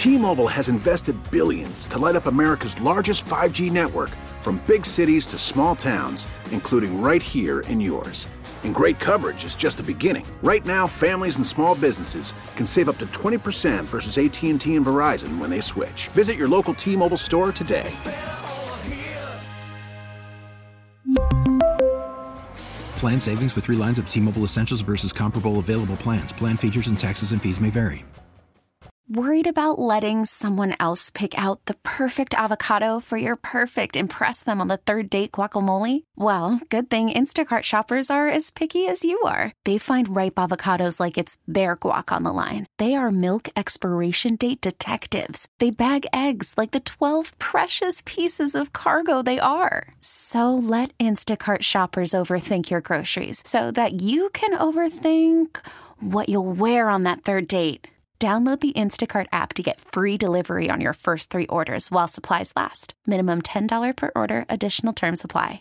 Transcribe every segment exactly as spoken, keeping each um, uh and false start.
T-Mobile has invested billions to light up America's largest five G network, from big cities to small towns, including right here in yours. And great coverage is just the beginning. Right now, families and small businesses can save up to twenty percent versus A T and T and Verizon when they switch. Visit your local T-Mobile store today. Plan savings with three lines of T-Mobile Essentials versus comparable available plans. Plan features and taxes and fees may vary. Worried about letting someone else pick out the perfect avocado for your perfect impress them on the third date guacamole? Well, good thing Instacart shoppers are as picky as you are. They find ripe avocados like it's their guac on the line. They are milk expiration date detectives. They bag eggs like the twelve precious pieces of cargo they are. So let Instacart shoppers overthink your groceries so that you can overthink what you'll wear on that third date. Download the Instacart app to get free delivery on your first three orders while supplies last. Minimum ten dollars per order. Additional terms apply.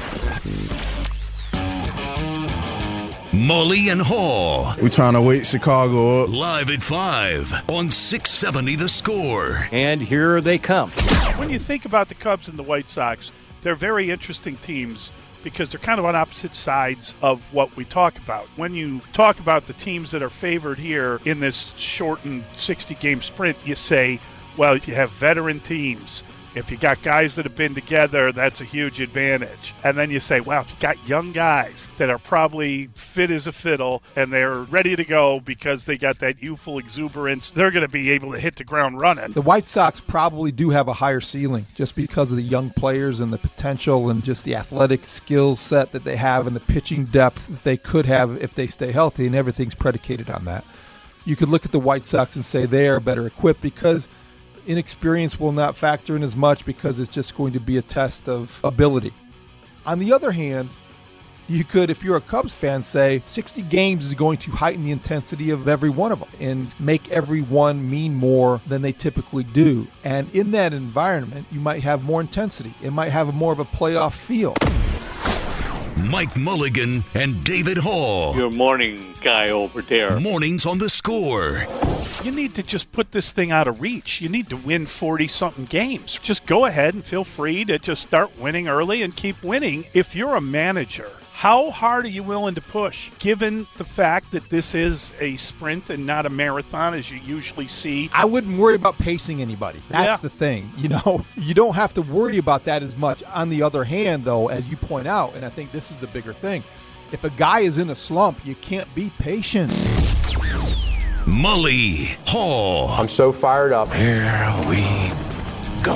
Mully and Haw. We're trying to wake Chicago up. Live at five on six seventy The Score. And here they come. When you think about the Cubs and the White Sox, they're very interesting teams because they're kind of on opposite sides of what we talk about. When you talk about the teams that are favored here in this shortened sixty-game sprint, you say, well, if you have veteran teams, if you got guys that have been together, that's a huge advantage. And then you say, wow, if you got young guys that are probably fit as a fiddle and they're ready to go because they got that youthful exuberance, they're going to be able to hit the ground running. The White Sox probably do have a higher ceiling just because of the young players and the potential and just the athletic skill set that they have and the pitching depth that they could have if they stay healthy, and everything's predicated on that. You could look at the White Sox and say they are better equipped because inexperience will not factor in as much because it's just going to be a test of ability. On the other hand, you could, if you're a Cubs fan, say sixty games is going to heighten the intensity of every one of them and make every one mean more than they typically do. And in that environment, you might have more intensity. It might have a more of a playoff feel. Mike Mulligan and David Haw. Your morning guy over there. Mornings on The Score. You need to just put this thing out of reach. You need to win forty-something games. Just go ahead and feel free to just start winning early and keep winning. If you're a manager, how hard are you willing to push, given the fact that this is a sprint and not a marathon, as you usually see? I wouldn't worry about pacing anybody. That's Yeah. the thing. You know, you don't have to worry about that as much. On the other hand, though, as you point out, and I think this is the bigger thing, if a guy is in a slump, you can't be patient. Mully, Haw. I'm so fired up. Here we go.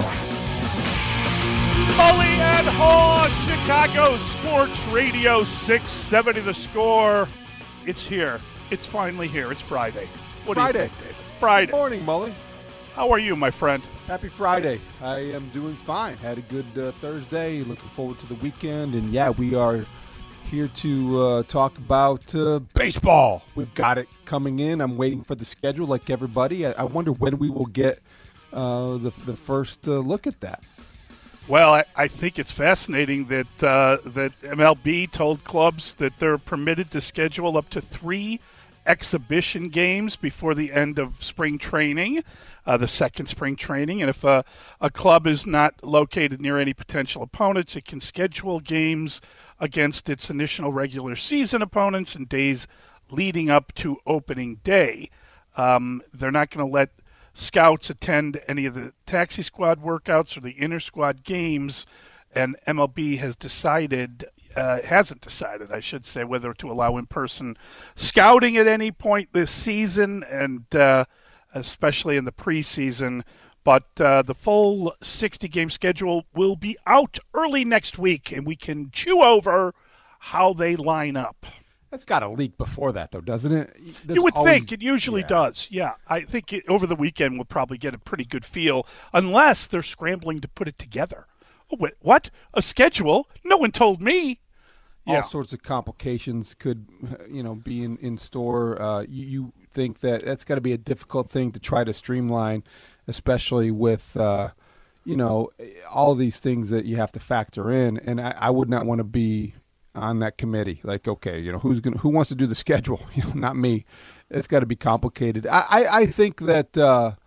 Mully and Haw, Chicago Sports Radio six seventy The Score. It's here. It's finally here. It's Friday. What Friday. do you think, David? Friday. Good morning, Mully. How are you, my friend? Happy Friday. I am doing fine. Had a good uh, Thursday. Looking forward to the weekend. And, yeah, we are here to uh, talk about uh, baseball. We've got it coming in. I'm waiting for the schedule like everybody. I, I wonder when we will get uh, the, the first uh, look at that. Well, I, I think it's fascinating that uh, that M L B told clubs that they're permitted to schedule up to three exhibition games before the end of spring training, uh, the second spring training. And if a, a club is not located near any potential opponents, it can schedule games against its initial regular season opponents in days leading up to opening day. Um, they're not going to let scouts attend any of the taxi squad workouts or the inter-squad games, and M L B has decided, uh, hasn't decided, I should say, whether to allow in-person scouting at any point this season, and uh, especially in the preseason. But uh, the full sixty-game schedule will be out early next week, and we can chew over how they line up. That's got to leak before that, though, doesn't it? There's you would always, think. It usually yeah. does. Yeah, I think it, over the weekend we'll probably get a pretty good feel, unless they're scrambling to put it together. Oh, wait, what? A schedule? No one told me. All Yeah. sorts of complications could, you know, be in, in store. Uh, you, you think that that's got to be a difficult thing to try to streamline, especially with, uh, you know, all these things that you have to factor in. And I, I would not want to be on that committee. Like, okay, you know, who's gonna, who wants to do the schedule? You know, not me. It's got to be complicated. I, I, I think that uh,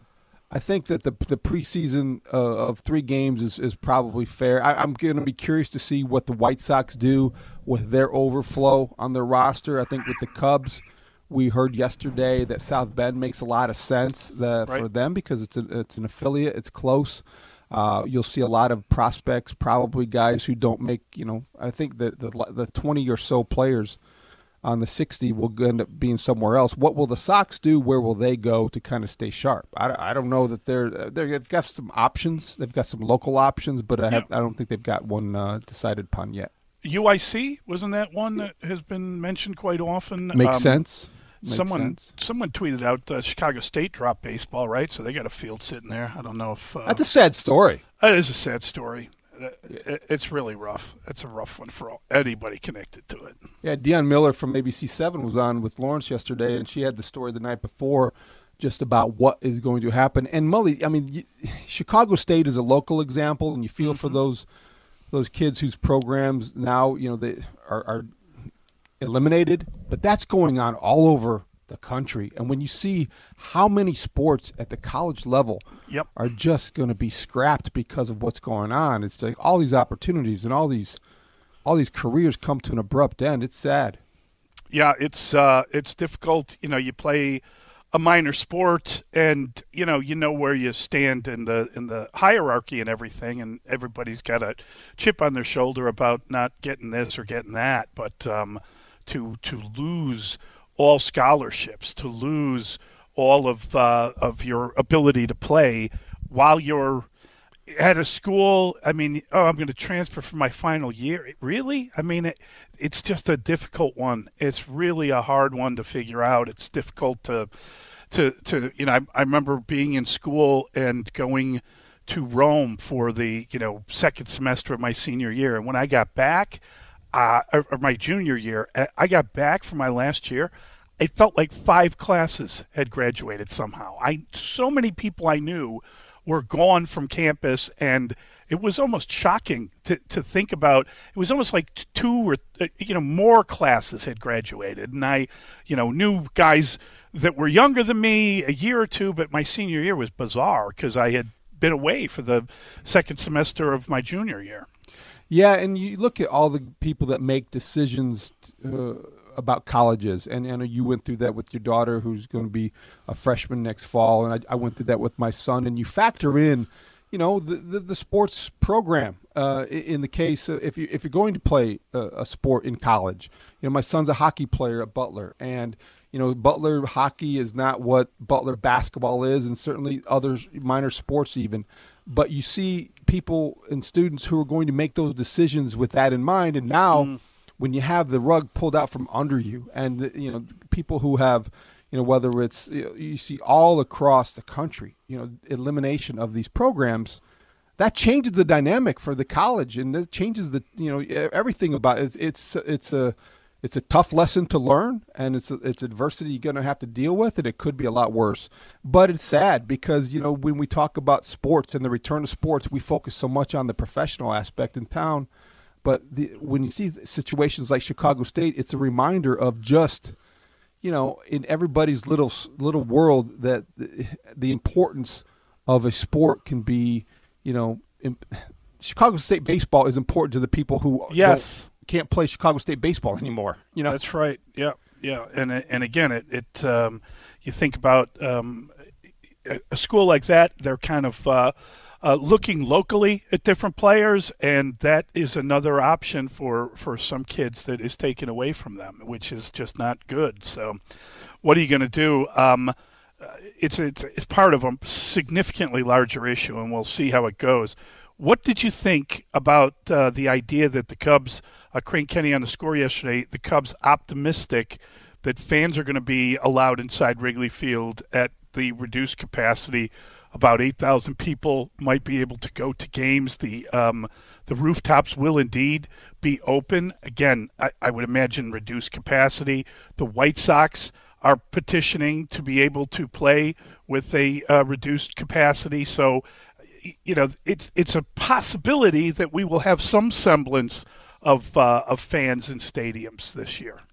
I think that the the preseason uh, of three games is, is probably fair. I, I'm going to be curious to see what the White Sox do with their overflow on their roster. I think with the Cubs, we heard yesterday that South Bend makes a lot of sense uh, right. for them because it's a, it's an affiliate, it's close. Uh, you'll see a lot of prospects, probably guys who don't make, you know, I think that the the twenty or so players on the sixty will end up being somewhere else. What will the Sox do? Where will they go to kind of stay sharp? I, I don't know that they're, they're they've got some options. They've got some local options, but I, have, I don't think they've got one uh, decided upon yet. U I C, wasn't that one that has been mentioned quite often? Makes um, sense. Makes someone sense. someone tweeted out uh, Chicago State dropped baseball, right? So they got a field sitting there. I don't know if uh, that's a sad story. It is a sad story. It's really rough. It's a rough one for all, anybody connected to it. Yeah, Deion Miller from A B C seven was on with Lawrence yesterday, and she had the story the night before just about what is going to happen. And Mully, I mean, Chicago State is a local example, and you feel mm-hmm. for those those kids whose programs now, you know, they are, are eliminated, but that's going on all over the country. And when you see how many sports at the college level yep. are just going to be scrapped because of what's going on, it's like all these opportunities and all these all these careers come to an abrupt end. It's sad. Yeah, it's uh, it's difficult. You know, you play a minor sport, and you know you know where you stand in the in the hierarchy and everything, and everybody's got a chip on their shoulder about not getting this or getting that. But um, to to lose all scholarships, to lose all of uh, of your ability to play while you're at a school. I mean, oh, I'm going to transfer for my final year. Really? I mean, it, it's just a difficult one. It's really a hard one to figure out. It's difficult to, to, to you know, I, I remember being in school and going to Rome for the, you know, second semester of my senior year. And when I got back, uh, or, or my junior year, I got back from my last year, it felt like five classes had graduated somehow. I so many people I knew were gone from campus, and it was almost shocking to, to think about. It was almost like two or you know more classes had graduated, and I, you know, knew guys that were younger than me a year or two, but my senior year was bizarre because I had been away for the second semester of my junior year. Yeah, and you look at all the people that make decisions uh, about colleges, and I know you went through that with your daughter who's going to be a freshman next fall, and I, I went through that with my son, and you factor in, you know, the, the, the sports program uh, in the case of if, you, if you're going to play a, a sport in college. You know, my son's a hockey player at Butler, and, you know, Butler hockey is not what Butler basketball is, and certainly other minor sports even. But you see people and students who are going to make those decisions with that in mind. And now mm. when you have the rug pulled out from under you and, you know, people who have, you know, whether it's, you know, you see all across the country, you know, elimination of these programs, that changes the dynamic for the college, and it changes the, you know, everything about it. It's, it's, it's a, It's a tough lesson to learn, and it's a, it's adversity you're going to have to deal with, and it could be a lot worse. But it's sad because, you know, when we talk about sports and the return of sports, we focus so much on the professional aspect in town. But the, when you see situations like Chicago State, it's a reminder of just, you know, in everybody's little little world that the, the importance of a sport can be, you know, in, Chicago State baseball is important to the people who yes. can't play Chicago State baseball anymore. You know, that's right. Yeah, yeah, and and again, it it um, you think about um, a school like that, they're kind of uh, uh, looking locally at different players, and that is another option for, for some kids that is taken away from them, which is just not good. So, what are you going to do? Um, it's it's it's part of a significantly larger issue, and we'll see how it goes. What did you think about uh, the idea that the Cubs, uh, Crane Kenny on the Score yesterday, the Cubs optimistic that fans are going to be allowed inside Wrigley Field at the reduced capacity? About eight thousand people might be able to go to games. The um, the rooftops will indeed be open. Again, I, I would imagine reduced capacity. The White Sox are petitioning to be able to play with a uh, reduced capacity. So, you know, it's it's a possibility that we will have some semblance of uh, of fans in stadiums this year.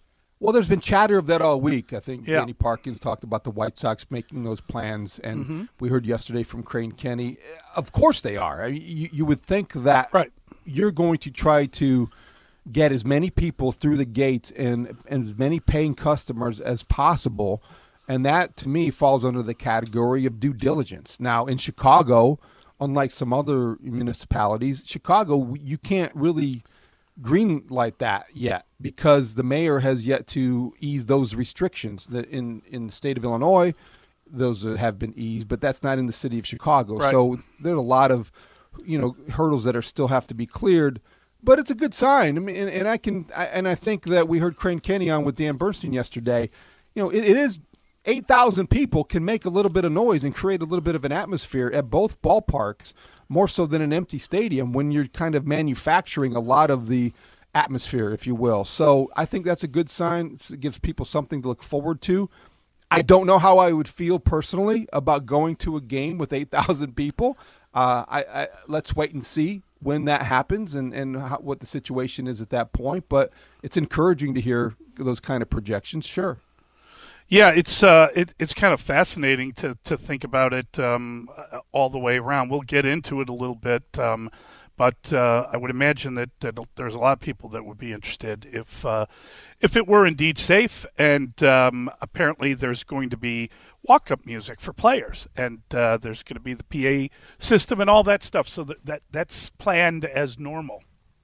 Well, there's been chatter of that all week. I think Yeah. Danny Parkins talked about the White Sox making those plans, and Mm-hmm. we heard yesterday from Crane Kenny. Of course they are. I mean, you, you would think that Right. you're going to try to get as many people through the gates and, and as many paying customers as possible, and that, to me, falls under the category of due diligence. Now, in Chicago, unlike some other municipalities, Chicago, you can't really green light that yet because the mayor has yet to ease those restrictions. That in, in the state of Illinois, those have been eased, but that's not in the city of Chicago. Right. So there's a lot of, you know, hurdles that are still have to be cleared. But it's a good sign. I mean, and, and I can, I, and I think that we heard Crane Kenny on with Dan Bernstein yesterday. You know, it, it is eight thousand people can make a little bit of noise and create a little bit of an atmosphere at both ballparks, more so than an empty stadium when you're kind of manufacturing a lot of the atmosphere, if you will. So I think that's a good sign. It gives people something to look forward to. I don't know how I would feel personally about going to a game with eight thousand people. Uh, I, I let's wait and see when that happens and, and how, what the situation is at that point. But it's encouraging to hear those kind of projections, sure. Yeah, it's uh, it, it's kind of fascinating to, to think about it um, all the way around. We'll get into it a little bit, um, but uh, I would imagine that, that there's a lot of people that would be interested if uh, if it were indeed safe. And um, apparently, there's going to be walk-up music for players, and uh, there's going to be the P A system and all that stuff. So that, that that's planned as normal.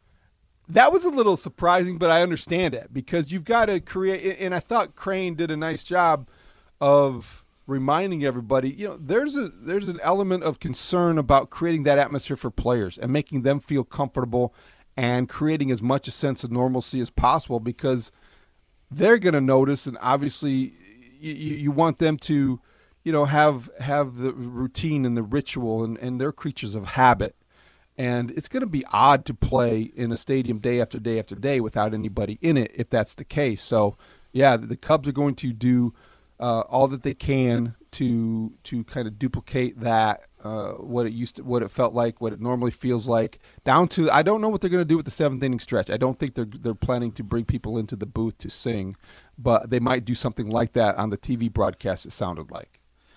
That was a little surprising, but I understand it because you've got to create. And I thought Crane did a nice job of reminding everybody. You know, there's a there's an element of concern about creating that atmosphere for players and making them feel comfortable and creating as much a sense of normalcy as possible because they're going to notice, and obviously, you, you want them to, you know, have have the routine and the ritual, and, and they're creatures of habit. And it's going to be odd to play in a stadium day after day after day without anybody in it if that's the case. So, yeah, the Cubs are going to do uh, all that they can to to kind of duplicate that, uh, what it used to, what it felt like, what it normally feels like. Down to, I don't know what they're going to do with the seventh inning stretch. I don't think they're they're planning to bring people into the booth to sing, but they might do something like that on the T V broadcast. It sounded like.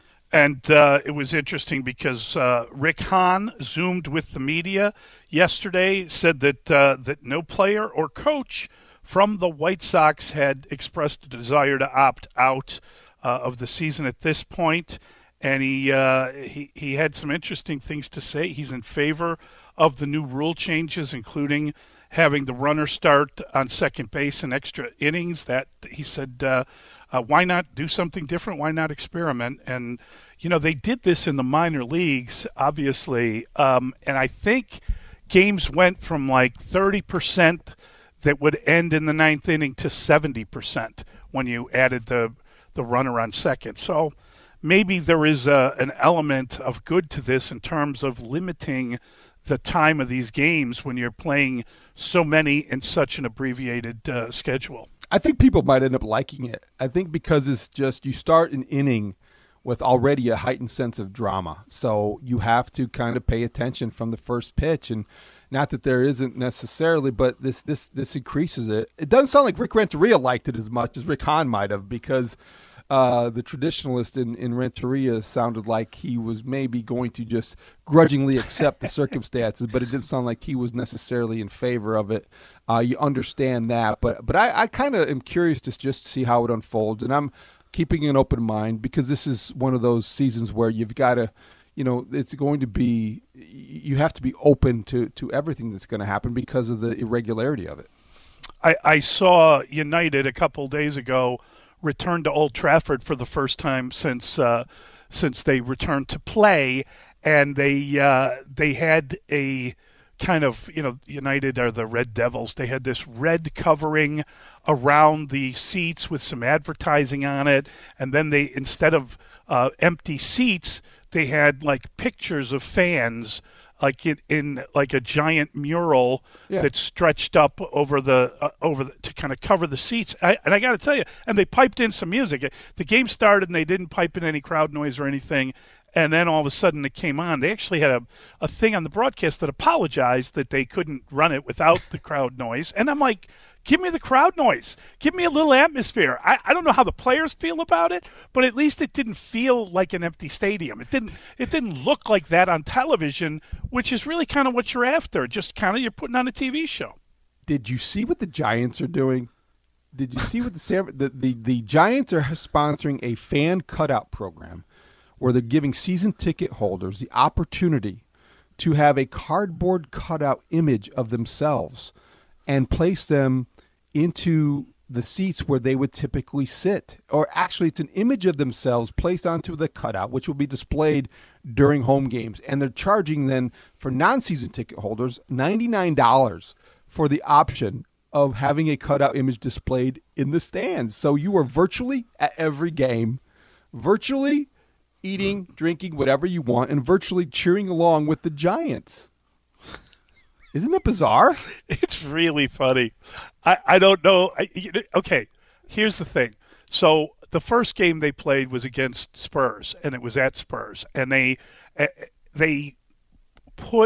And uh, it was interesting because uh, Rick Hahn Zoomed with the media yesterday, said that uh, that no player or coach from the White Sox had expressed a desire to opt out uh, of the season at this point. And he, uh, he he had some interesting things to say. He's in favor of the new rule changes, including having the runner start on second base in extra innings. That he said, uh, uh, why not do something different? Why not experiment? And you know, they did this in the minor leagues, obviously, um, and I think games went from like thirty percent that would end in the ninth inning to seventy percent when you added the the runner on second. So maybe there is a, an element of good to this in terms of limiting the time of these games when you're playing so many in such an abbreviated uh, schedule. I think people might end up liking it. I think because it's just you start an inning with already a heightened sense of drama. So you have to kind of pay attention from the first pitch. And not that there isn't necessarily, but this this this increases it. It doesn't sound like Rick Renteria liked it as much as Rick Hahn might have, because uh, the traditionalist in, in Renteria sounded like he was maybe going to just grudgingly accept the circumstances, but it didn't sound like he was necessarily in favor of it. Uh, you understand that. But, but I, I kind of am curious to just see how it unfolds. And I'm keeping an open mind because this is one of those seasons where you've got to, you know, it's going to be, you have to be open to, to everything that's going to happen because of the irregularity of it. I, I saw United a couple days ago return to Old Trafford for the first time since uh, since they returned to play, and they uh, they had a kind of, you know, United are the Red Devils. They had this red covering around the seats with some advertising on it, and then they, instead of uh, empty seats, they had like pictures of fans, like in, in like a giant mural yeah. that stretched up over the uh, over the, to kind of cover the seats. I, and I got to tell you, and they piped in some music. The game started, and they didn't pipe in any crowd noise or anything. And then all of a sudden it came on. They actually had a, a thing on the broadcast that apologized that they couldn't run it without the crowd noise. And I'm like, Give me the crowd noise. Give me a little atmosphere. I, I don't know how the players feel about it, but at least it didn't feel like an empty stadium. It didn't it didn't look like that on television, which is really kind of what you're after. Just kind of you're putting on a T V show. Did you see what the Giants are doing? Did you see what the San, the, the the Giants are sponsoring a fan cutout program where they're giving season ticket holders the opportunity to have a cardboard cutout image of themselves and place them into the seats where they would typically sit. Or actually, it's an image of themselves placed onto the cutout, which will be displayed during home games. And they're charging then, for non-season ticket holders, ninety-nine dollars for the option of having a cutout image displayed in the stands. So you are virtually at every game, virtually eating, drinking, whatever you want, and virtually cheering along with the Giants. Isn't that bizarre? It's really funny. I, I don't know. I, okay, here's the thing. So the first game they played was against Spurs, and it was at Spurs. And they they put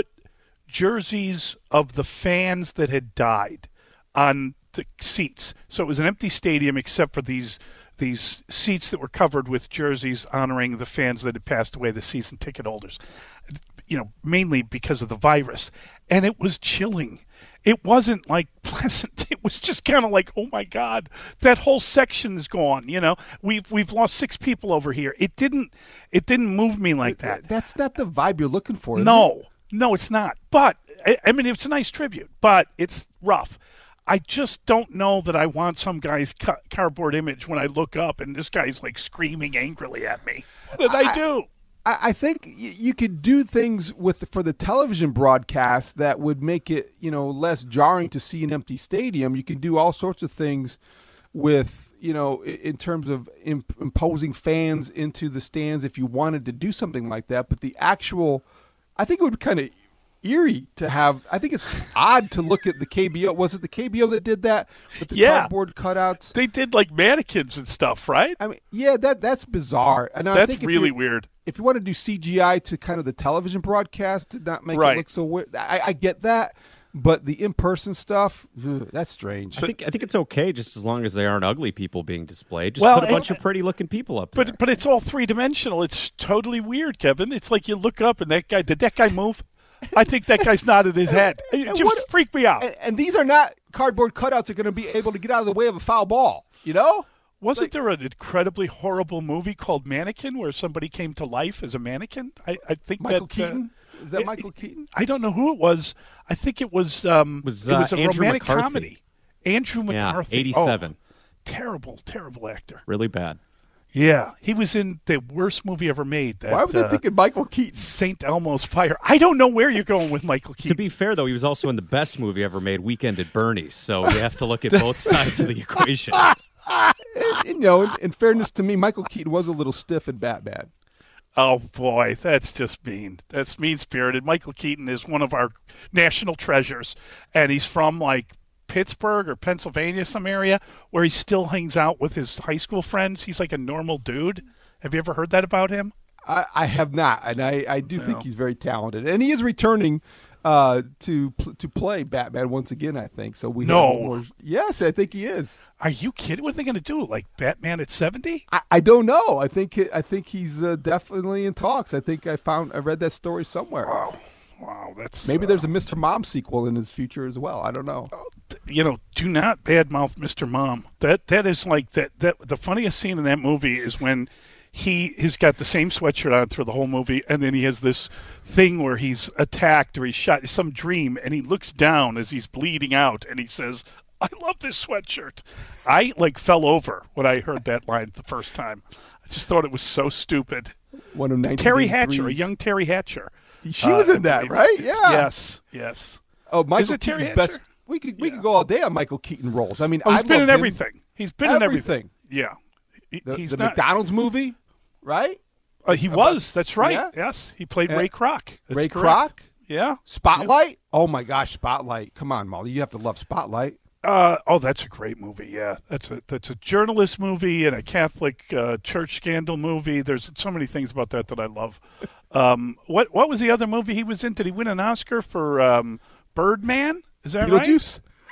jerseys of the fans that had died on the seats. So it was an empty stadium except for these these seats that were covered with jerseys honoring the fans that had passed away, the season ticket holders, you know, mainly because of the virus. And it was chilling. It wasn't like pleasant. It was just kind of like, oh my God, that whole section is gone. You know, we've we've lost six people over here. It didn't it didn't move me like that. That's not the vibe you're looking for. Is no, it? no, it's not. But I, I mean, it's a nice tribute, but it's rough. I just don't know that I want some guy's ca- cardboard image when I look up and this guy's like screaming angrily at me. What did I, I do? I, I think y- you could do things with for the television broadcast that would make it, you know, less jarring to see an empty stadium. You can do all sorts of things with, you know, in terms of imp- imposing fans into the stands if you wanted to do something like that. But the actual, I think it would kind of eerie to have. I think it's odd to look at the K B O. Was it the K B O that did that with the yeah. cardboard cutouts? They did like mannequins and stuff, right? I mean, yeah, that that's bizarre. And that's I think really weird. If you want to do C G I to kind of the television broadcast to not make right. it look so weird, I, I get that. But the in-person stuff, ugh, that's strange. I think I think it's okay just as long as they aren't ugly people being displayed. Just well, put a bunch and, of pretty-looking people up but, there. But it's all three-dimensional. It's totally weird, Kevin. It's like you look up and that guy, did that guy move? I think that guy's nodded his head. It just what, freaked me out. And, and these are not cardboard cutouts that are going to be able to get out of the way of a foul ball, you know? Wasn't like, there an incredibly horrible movie called Mannequin where somebody came to life as a mannequin? I, I think Michael that, Keaton? Uh, Is that it, Michael Keaton? I don't know who it was. I think it was um, was, it was uh, a Andrew romantic McCarthy. comedy. Andrew McCarthy. Yeah, eighty-seven. Oh, terrible, terrible actor. Really bad. Yeah, he was in the worst movie ever made. That, Why was I uh, thinking Michael Keaton? Saint Elmo's Fire. I don't know where you're going with Michael Keaton. To be fair, though, he was also in the best movie ever made, Weekend at Bernie's. So you have to look at both sides of the equation. and, you know, in, in fairness to me, Michael Keaton was a little stiff in Batman. Oh, boy, that's just mean. That's mean-spirited. Michael Keaton is one of our national treasures, and he's from, like, Pittsburgh or Pennsylvania, some area, where he still hangs out with his high school friends. He's like a normal dude. Have you ever heard that about him? I, I have not, and I, I do no. think he's very talented. And he is returning uh, to to play Batman once again, I think. So we No. have more, yes, I think he is. Are you kidding? What are they going to do, like Batman at seventy? I, I don't know. I think I think he's uh, definitely in talks. I think I found I read that story somewhere. Wow. Wow, that's Maybe uh, there's a Mister Mom sequel in his future as well. I don't know. You know, do not badmouth Mister Mom. That that is like that. That the funniest scene in that movie is when he has got the same sweatshirt on through the whole movie, and then he has this thing where he's attacked or he's shot, some dream, and he looks down as he's bleeding out, and he says, "I love this sweatshirt." I like fell over when I heard that line the first time. I just thought it was so stupid. One of Terry Hatcher, a young Terry Hatcher. She was uh, in that, right? Yeah. Yes. Yes. Oh, Michael Is it Terry Keaton's Hatcher? best. We could we Yeah. could go all day on Michael Keaton roles. I mean, Oh, he's I been in loved him. everything. He's been in everything. Everything. Yeah. He- The, he's the not, McDonald's movie, right? Uh, he About- was. That's right. Yeah. Yes, he played Yeah. Ray Kroc. That's Ray correct. Kroc. Yeah. Spotlight. Oh my gosh, Spotlight! Come on, Molly, you have to love Spotlight. Uh, oh, that's a great movie. Yeah, that's a that's a journalist movie and a Catholic uh, church scandal movie. There's so many things about that that I love. Um, what what was the other movie he was in? Did he win an Oscar for um, Birdman? Is that right? Beetlejuice.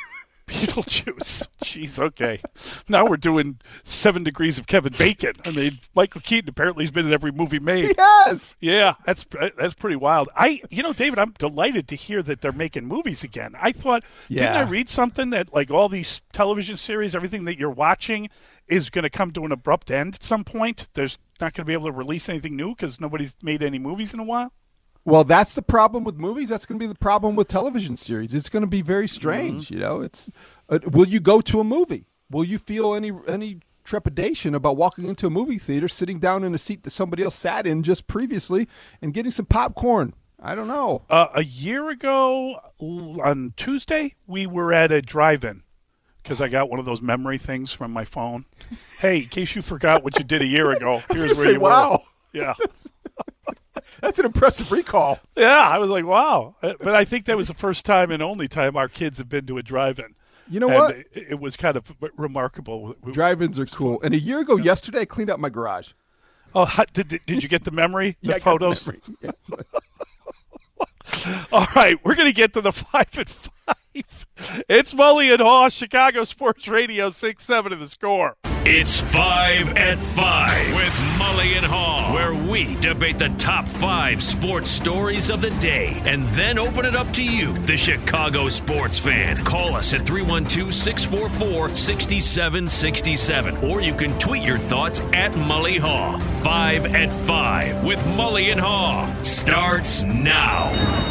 Beetlejuice. Jeez, okay. Now we're doing Seven Degrees of Kevin Bacon. I mean, Michael Keaton apparently has been in every movie made. Yes. Yeah, that's that's pretty wild. I, you know, David, I'm delighted to hear that they're making movies again. I thought, Yeah. didn't I read something that like all these television series, everything that you're watching is going to come to an abrupt end at some point? There's not going to be able to release anything new because nobody's made any movies in a while? Well, that's the problem with movies. That's going to be the problem with television series. It's going to be very strange. Mm-hmm. You know, it's uh, will you go to a movie? Will you feel any any trepidation about walking into a movie theater, sitting down in a seat that somebody else sat in just previously, and getting some popcorn? I don't know. Uh, a year ago on Tuesday, we were at a drive-in because I got one of those memory things from my phone. Hey, in case you forgot what you did a year ago, here's where say, you wow. were. Yeah. That's an impressive recall. Yeah, I was like, wow. But I think that was the first time and only time our kids have been to a drive-in. You know and what? It, it was kind of remarkable. Drive-ins are cool. And a year ago yesterday, I cleaned out my garage. Oh, how, did did you get the memory? The yeah, I photos? got the memory. Yeah. All right, we're going to get to the five at five. It's Mully and Haw, Chicago Sports Radio, six seven of The Score. It's Five at Five with Mully and Haw, where we debate the top five sports stories of the day and then open it up to you, the Chicago sports fan. Call us at three one two, six four four, six seven six seven, or you can tweet your thoughts at Mully Haw. Five at Five with Mully and Haw starts now.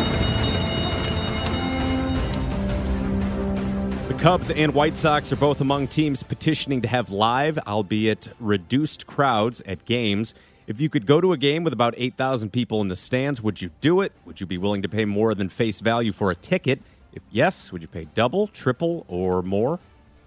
The Cubs and White Sox are both among teams petitioning to have live, albeit reduced crowds at games. If you could go to a game with about eight thousand people in the stands, would you do it? Would you be willing to pay more than face value for a ticket? If yes, would you pay double, triple, or more?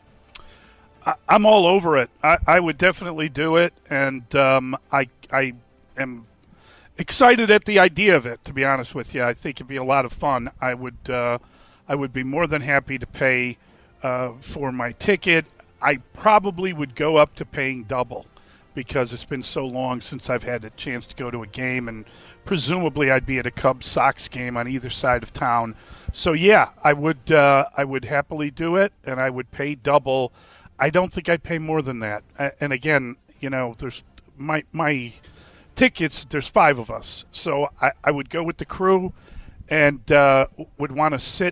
I, I'm all over it. I, I would definitely do it, and um, I I am excited at the idea of it, to be honest with you. I think it'd be a lot of fun. I would uh, I would be more than happy to pay uh, for my ticket. I probably would go up to paying double because it's been so long since I've had a chance to go to a game, and presumably I'd be at a Cubs-Sox game on either side of town. So, yeah, I would uh, I would happily do it, and I would pay double. I don't think I'd pay more than that. And, again, you know, there's my my tickets, there's five of us. So I, I would go with the crew and uh, would want to sit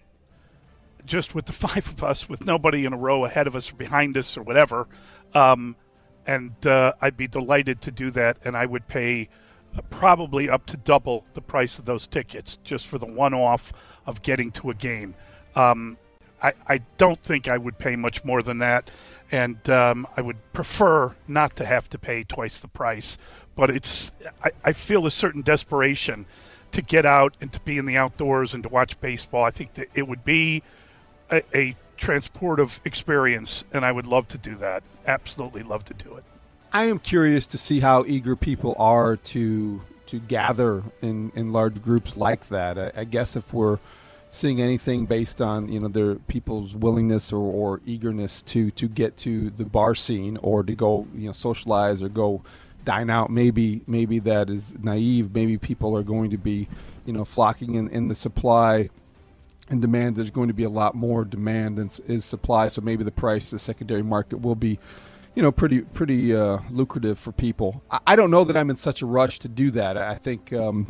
just with the five of us, with nobody in a row ahead of us or behind us or whatever. Um, and uh, I'd be delighted to do that, and I would pay uh, probably up to double the price of those tickets just for the one-off of getting to a game. Um, I, I don't think I would pay much more than that, and um, I would prefer not to have to pay twice the price. But it's I, I feel a certain desperation to get out and to be in the outdoors and to watch baseball. I think that it would be a, a transportive experience, and I would love to do that. Absolutely love to do it. I am curious to see how eager people are to to gather in, in large groups like that. I, I guess if we're seeing anything based on, you know, their people's willingness or, or eagerness to, to get to the bar scene or to go, you know, socialize or go dine out, maybe maybe that is naive. Maybe people are going to be, you know, flocking in, in the supply and demand. There's going to be a lot more demand than is supply, so maybe the price, the secondary market will be, you know, pretty pretty uh, lucrative for people. I, I don't know that I'm in such a rush to do that. I think um,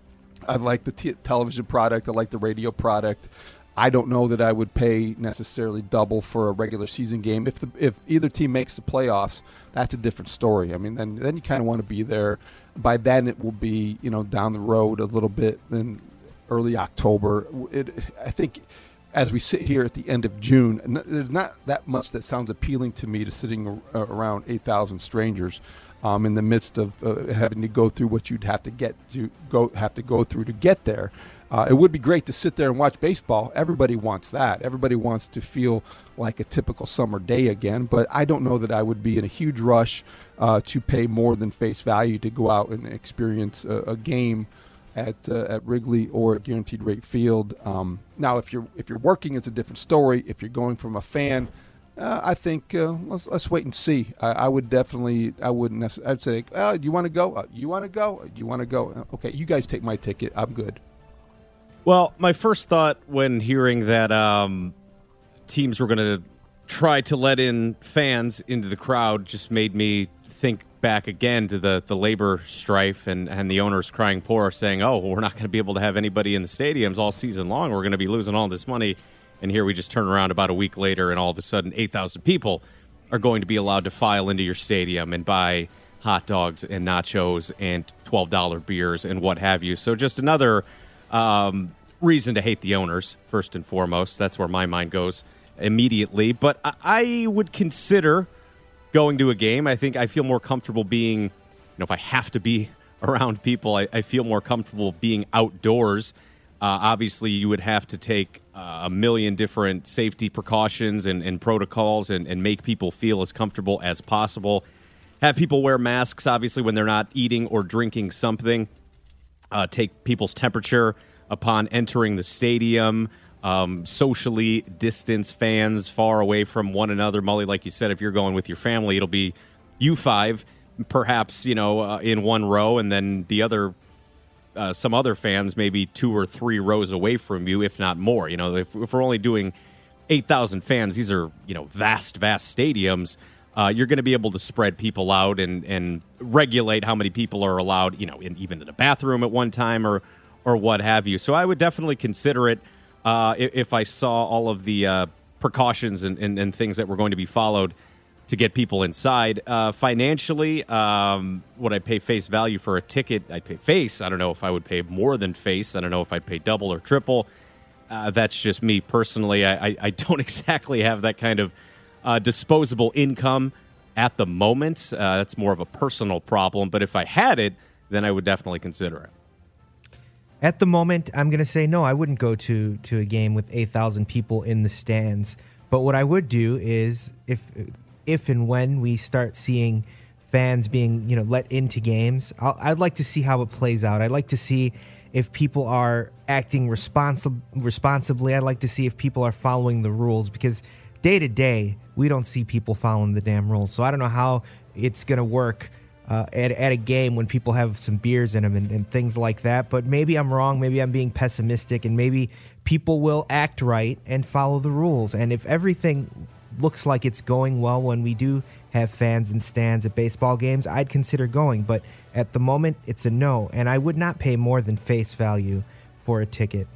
I like the t- television product. I like the radio product. I don't know that I would pay necessarily double for a regular season game. If the if either team makes the playoffs, that's a different story. I mean, then then you kind of want to be there. By then, it will be, you know, down the road a little bit in early October. It, I think as we sit here at the end of June, there's not that much that sounds appealing to me to sitting around eight thousand strangers um, in the midst of uh, having to go through what you'd have to get to go have to go through to get there. Uh, it would be great to sit there and watch baseball. Everybody wants that. Everybody wants to feel like a typical summer day again. But I don't know that I would be in a huge rush uh, to pay more than face value to go out and experience a, a game at uh, at Wrigley or at Guaranteed Rate Field. Um, now, if you're if you're working, it's a different story. If you're going from a fan, uh, I think uh, let's let's wait and see. I, I would definitely, I wouldn't necessarily. I'd say, oh, you want to go? Uh, you want to go? Uh, you want to go? Okay, you guys take my ticket. I'm good. Well, my first thought when hearing that um, teams were going to try to let in fans into the crowd just made me think back again to the, the labor strife and, and the owners crying poor, saying, oh, well, we're not going to be able to have anybody in the stadiums all season long. We're going to be losing all this money. And here we just turn around about a week later, and all of a sudden eight thousand people are going to be allowed to file into your stadium and buy hot dogs and nachos and twelve dollar beers and what have you. So just another um, reason to hate the owners, first and foremost. That's where my mind goes immediately. But I, I would consider going to a game. I think I feel more comfortable being, you know, if I have to be around people, I, I feel more comfortable being outdoors. Uh, obviously, you would have to take uh, a million different safety precautions and, and protocols and, and make people feel as comfortable as possible. Have people wear masks, obviously, when they're not eating or drinking something. Uh, take people's temperature upon entering the stadium. Um, socially distance fans far away from one another. Mully, like you said, if you're going with your family, it'll be you five, perhaps, you know, uh, in one row, and then the other, uh, some other fans maybe two or three rows away from you, if not more. You know, if, if we're only doing eight thousand fans, these are, you know, vast, vast stadiums. Uh, you're going to be able to spread people out and, and regulate how many people are allowed, you know, in, even in the bathroom at one time or or what have you. So I would definitely consider it. Uh, if I saw all of the uh, precautions and, and, and things that were going to be followed to get people inside. Uh, financially, um, would I pay face value for a ticket? I'd pay face. I don't know if I would pay more than face. I don't know if I'd pay double or triple. Uh, that's just me personally. I, I, I don't exactly have that kind of uh, disposable income at the moment. Uh, that's more of a personal problem. But if I had it, then I would definitely consider it. At the moment, I'm going to say no, I wouldn't go to, to a game with eight thousand people in the stands. But what I would do is, if if and when we start seeing fans being, you know, let into games, I'll, I'd like to see how it plays out. I'd like to see if people are acting responsi- responsibly. I'd like to see if people are following the rules, because day to day, we don't see people following the damn rules. So I don't know how it's going to work Uh, at, at a game when people have some beers in them and, and things like that. But maybe I'm wrong. Maybe I'm being pessimistic, and maybe people will act right and follow the rules. And if everything looks like it's going well when we do have fans and stands at baseball games, I'd consider going. But at the moment, it's a no. And I would not pay more than face value for a ticket.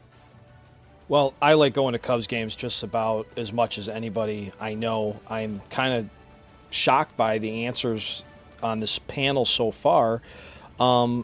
Well, I like going to Cubs games just about as much as anybody I know. I'm kind of shocked by the answers on this panel so far. Um,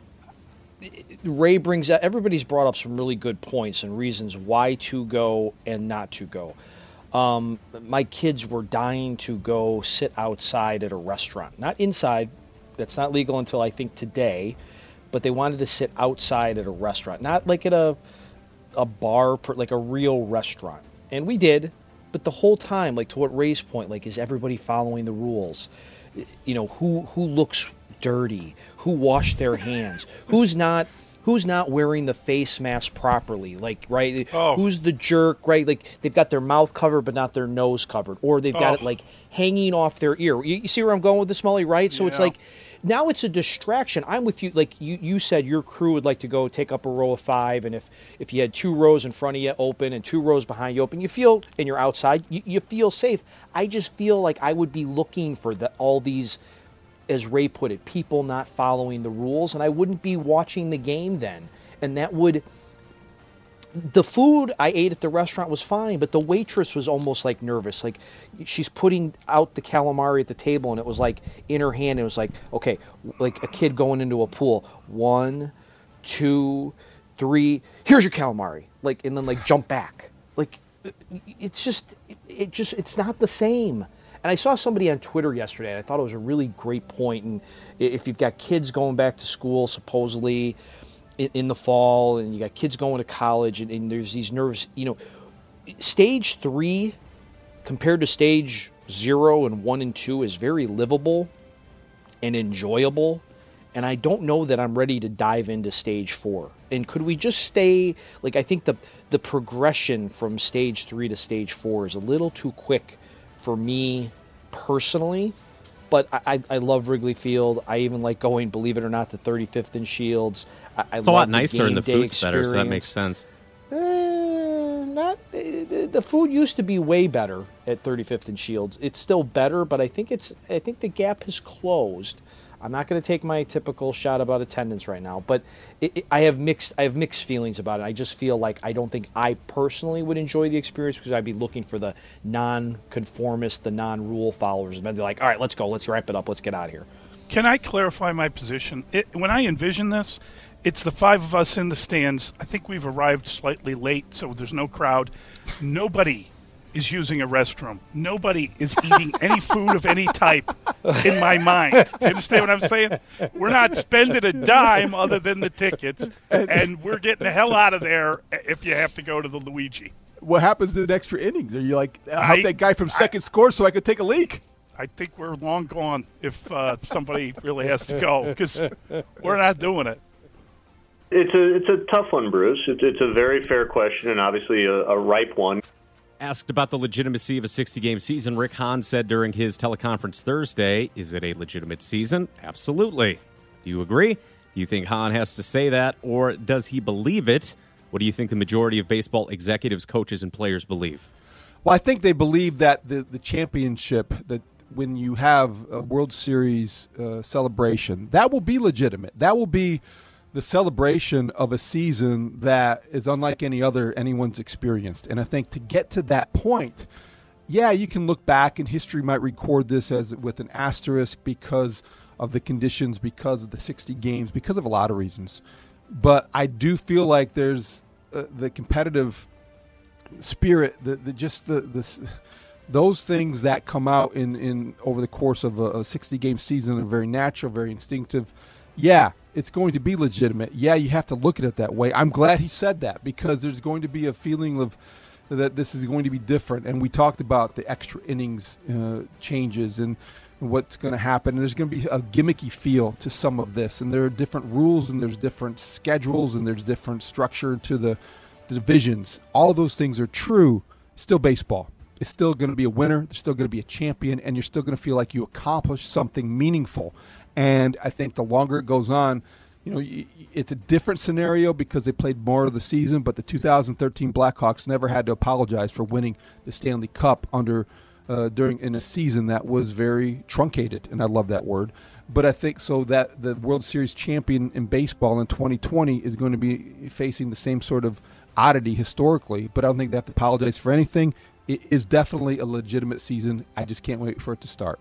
Ray brings out, everybody's brought up some really good points and reasons why to go and not to go. Um, my kids were dying to go sit outside at a restaurant, not inside. That's not legal until I think today, but they wanted to sit outside at a restaurant, not like at a, a bar, like a real restaurant. And we did, but the whole time, like to what Ray's point, like, is everybody following the rules? You know, who who looks dirty, who washed their hands, who's not who's not wearing the face mask properly, like, right? Oh. Who's the jerk, right? Like, they've got their mouth covered but not their nose covered, or they've got oh. it like hanging off their ear. You, you see where I'm going with this, Mully, right? So yeah. It's like, now it's a distraction. I'm with you. Like you, you said, your crew would like to go take up a row of five, and if if you had two rows in front of you open and two rows behind you open, you feel, and you're outside, you, you feel safe. I just feel like I would be looking for the, all these, as Ray put it, people not following the rules, and I wouldn't be watching the game then. And that would, the food I ate at the restaurant was fine, but the waitress was almost like nervous. Like, she's putting out the calamari at the table, and it was like in her hand. It was like, okay, like a kid going into a pool. One, two, three. Here's your calamari. Like, and then like jump back. Like, it's just, it just, it's not the same. And I saw somebody on Twitter yesterday, and I thought it was a really great point. And if you've got kids going back to school, supposedly in the fall, and you got kids going to college, and, and there's these nerves, you know, stage three compared to stage zero and one and two is very livable and enjoyable. And I don't know that I'm ready to dive into stage four. And could we just stay, like, I think the the progression from stage three to stage four is a little too quick for me personally. But I, I love Wrigley Field. I even like going, believe it or not, to thirty-fifth and Shields. I, it's I a lot nicer and the food's experience. better, so that makes sense. Eh, not. The food used to be way better at thirty-fifth and Shields. It's still better, but I think it's. I think the gap has closed. I'm not going to take my typical shot about attendance right now, but it, it, I have mixed. I have mixed feelings about it. I just feel like I don't think I personally would enjoy the experience because I'd be looking for the non-conformist, the non-rule followers, and they're like, "All right, let's go. Let's wrap it up. Let's get out of here." Can I clarify my position? It, when I envision this, it's the five of us in the stands. I think we've arrived slightly late, so there's no crowd. Nobody is using a restroom. Nobody is eating any food of any type in my mind. Do you understand what I'm saying? We're not spending a dime other than the tickets, and we're getting the hell out of there if you have to go to the Luigi. What happens to the extra innings? Are you like, I hope that guy from second I, scores so I could take a leak? I think we're long gone if uh, somebody really has to go because we're not doing it. It's a it's a tough one, Bruce. It's, it's a very fair question and obviously a, a ripe one. Asked about the legitimacy of a sixty-game season, Rick Hahn said during his teleconference Thursday, is it a legitimate season? Absolutely. Do you agree? Do you think Hahn has to say that, or does he believe it? What do you think the majority of baseball executives, coaches, and players believe? Well, I think they believe that the, the championship, that when you have a World Series uh, celebration, that will be legitimate. That will be the celebration of a season that is unlike any other anyone's experienced. And I think to get to that point, yeah, you can look back and history might record this as with an asterisk because of the conditions, because of the sixty games, because of a lot of reasons. But I do feel like there's uh, the competitive spirit, the, the just the this those things that come out in, in over the course of a sixty-game season are very natural, very instinctive. Yeah, it's going to be legitimate. Yeah, you have to look at it that way. I'm glad he said that because there's going to be a feeling of that this is going to be different. And we talked about the extra innings uh, changes and what's going to happen. And there's going to be a gimmicky feel to some of this. And there are different rules and there's different schedules and there's different structure to the, the divisions. All of those things are true. Still baseball. It's still going to be a winner. There's still going to be a champion. And you're still going to feel like you accomplished something meaningful. And I think the longer it goes on, you know, it's a different scenario because they played more of the season, but the two thousand thirteen Blackhawks never had to apologize for winning the Stanley Cup under uh, during in a season that was very truncated, and I love that word. But I think so that the World Series champion in baseball in twenty twenty is going to be facing the same sort of oddity historically, but I don't think they have to apologize for anything. It is definitely a legitimate season. I just can't wait for it to start.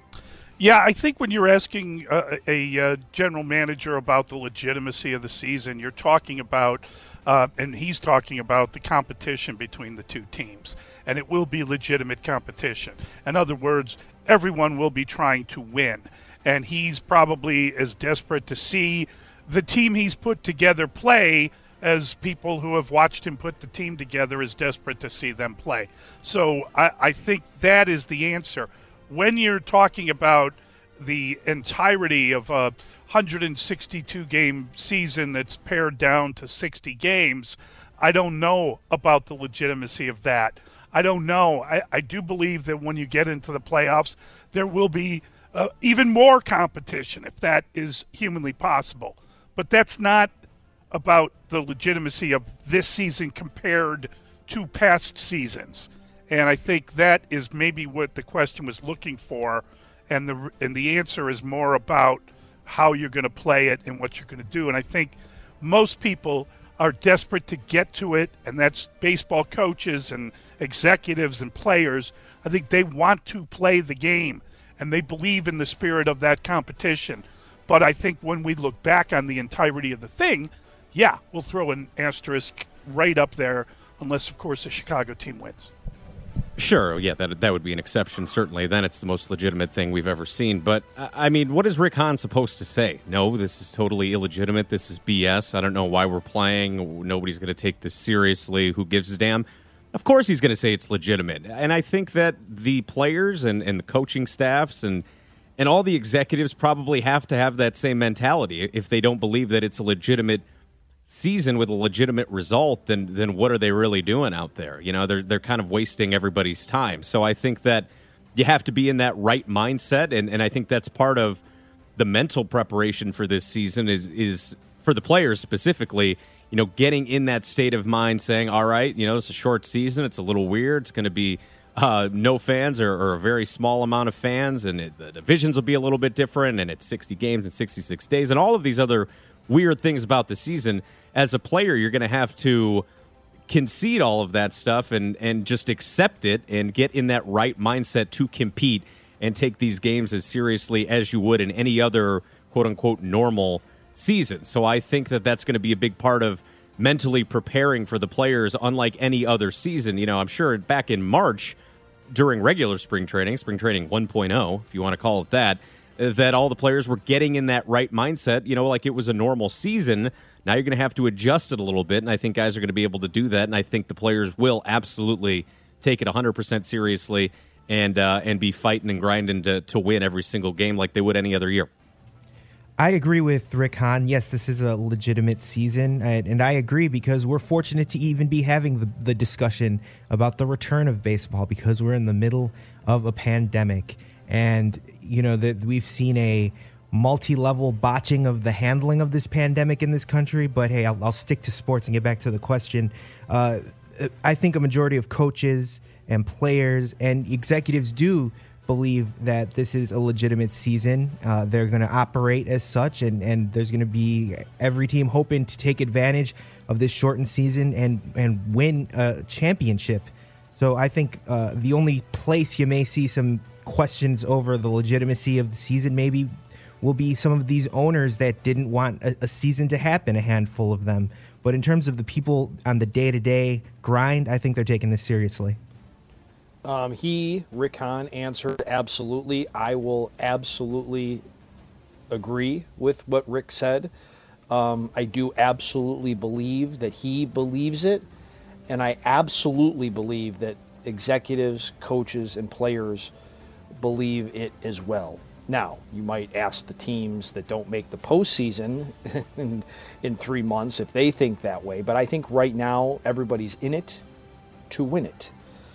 Yeah, I think when you're asking a, a, a general manager about the legitimacy of the season, you're talking about, uh, and he's talking about the competition between the two teams, and it will be legitimate competition. In other words, everyone will be trying to win, and he's probably as desperate to see the team he's put together play as people who have watched him put the team together is desperate to see them play. So I, I think that is the answer. When you're talking about the entirety of a one hundred sixty-two game season that's pared down to sixty games, I don't know about the legitimacy of that. I don't know. I, I do believe that when you get into the playoffs, there will be uh, even more competition, if that is humanly possible. But that's not about the legitimacy of this season compared to past seasons. And I think that is maybe what the question was looking for, and the and the answer is more about how you're going to play it and what you're going to do. And I think most people are desperate to get to it, and that's baseball coaches and executives and players. I think they want to play the game, and they believe in the spirit of that competition. But I think when we look back on the entirety of the thing, yeah, we'll throw an asterisk right up there, unless, of course, the Chicago team wins. Sure, yeah, that that would be an exception, certainly. Then it's the most legitimate thing we've ever seen. But, I mean, what is Rick Hahn supposed to say? No, this is totally illegitimate. This is B S. I don't know why we're playing. Nobody's going to take this seriously. Who gives a damn? Of course he's going to say it's legitimate. And I think that the players and, and the coaching staffs and, and all the executives probably have to have that same mentality. If they don't believe that it's a legitimate season with a legitimate result, then then what are they really doing out there? You know, they're they're kind of wasting everybody's time. So I think that you have to be in that right mindset, and, and I think that's part of the mental preparation for this season is is for the players specifically. you know, getting in that state of mind, saying, all right, you know, it's a short season, it's a little weird, it's going to be uh, no fans or, or a very small amount of fans, and it, the divisions will be a little bit different, and it's sixty games in sixty-six days, and all of these other weird things about the season. As a player, you're going to have to concede all of that stuff and, and just accept it and get in that right mindset to compete and take these games as seriously as you would in any other quote-unquote normal season. So I think that that's going to be a big part of mentally preparing for the players, unlike any other season. You know, I'm sure back in March during regular spring training, spring training one point oh, if you want to call it that, that all the players were getting in that right mindset, you know, like it was a normal season. Now you're going to have to adjust it a little bit, and I think guys are going to be able to do that, and I think the players will absolutely take it one hundred percent seriously and uh, and be fighting and grinding to, to win every single game like they would any other year. I agree with Rick Hahn. Yes, this is a legitimate season, and I agree because we're fortunate to even be having the, the discussion about the return of baseball because we're in the middle of a pandemic. And, you know, that we've seen a multi-level botching of the handling of this pandemic in this country. But, hey, I'll, I'll stick to sports and get back to the question. Uh, I think a majority of coaches and players and executives do believe that this is a legitimate season. Uh, they're going to operate as such, and, and there's going to be every team hoping to take advantage of this shortened season and, and win a championship. So I think uh, the only place you may see some questions over the legitimacy of the season maybe will be some of these owners that didn't want a, a season to happen, a handful of them. But in terms of the people on the day-to-day grind, I think they're taking this seriously. Um, he, Rick Hahn, answered absolutely. I will absolutely agree with what Rick said. Um, I do absolutely believe that he believes it, and I absolutely believe that executives, coaches, and players believe it as well. Now, you might ask the teams that don't make the postseason in, in three months if they think that way, but I think right now everybody's in it to win it.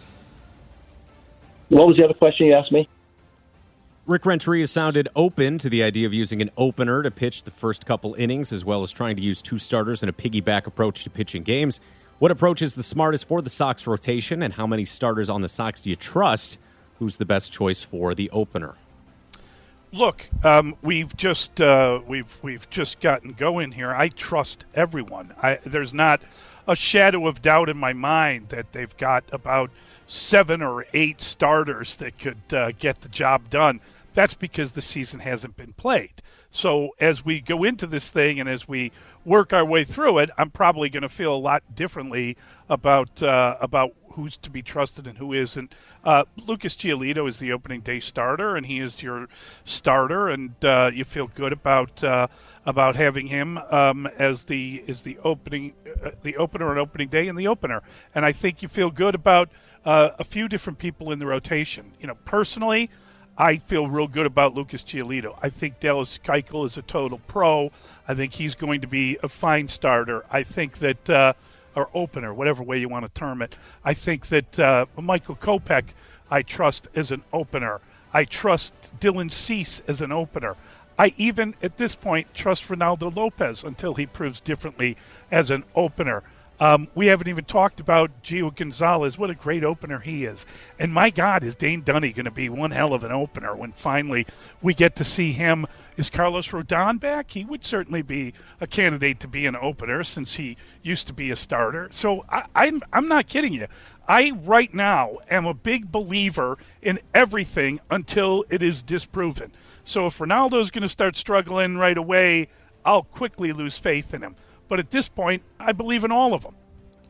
What was the other question you asked me? Rick Renteria sounded open to the idea of using an opener to pitch the first couple innings, as well as trying to use two starters in a piggyback approach to pitching games. What approach is the smartest for the Sox rotation, and how many starters on the Sox do you trust? Who's the best choice for the opener? Look, um, we've just uh, we've we've just gotten going here. I trust everyone. I, there's not a shadow of doubt in my mind that they've got about seven or eight starters that could uh, get the job done. That's because the season hasn't been played. So as we go into this thing and as we work our way through it, I'm probably going to feel a lot differently about uh, about who's to be trusted and who isn't. Uh, Lucas Giolito is the opening day starter, and he is your starter, and uh, you feel good about uh, about having him um, as the is the opening uh, the opener on opening day and the opener. And I think you feel good about uh, a few different people in the rotation. You know, personally, I feel real good about Lucas Giolito. I think Dallas Keuchel is a total pro. I think he's going to be a fine starter. I think that, uh, or opener, whatever way you want to term it. I think that uh, Michael Kopech, I trust as an opener. I trust Dylan Cease as an opener. I even, at this point, trust Ronaldo Lopez until he proves differently as an opener. Um, we haven't even talked about Gio Gonzalez. What a great opener he is. And my God, is Dane Dunny going to be one hell of an opener when finally we get to see him. Is Carlos Rodon back? He would certainly be a candidate to be an opener since he used to be a starter. So I, I'm, I'm not kidding you. I, right now, am a big believer in everything until it is disproven. So if Ronaldo's going to start struggling right away, I'll quickly lose faith in him. But at this point, I believe in all of them.